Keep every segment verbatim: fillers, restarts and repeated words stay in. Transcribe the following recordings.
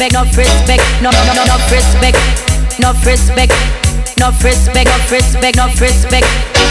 respect, no respect, no no no no respect, no respect, no respect, no respect, no respect.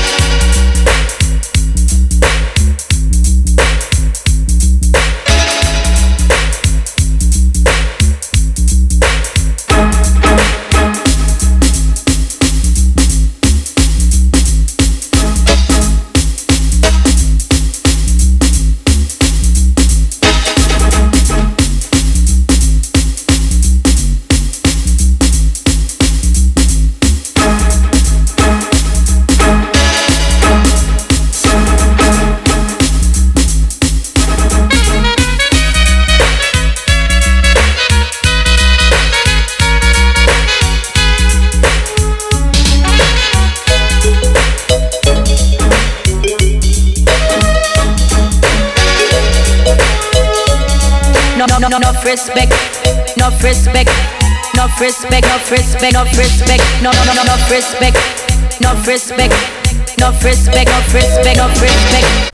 No, no, no, no respect, no respect, no respect, no respect, no respect, no, no, no, no, no respect, no respect, no respect, no respect, no respect.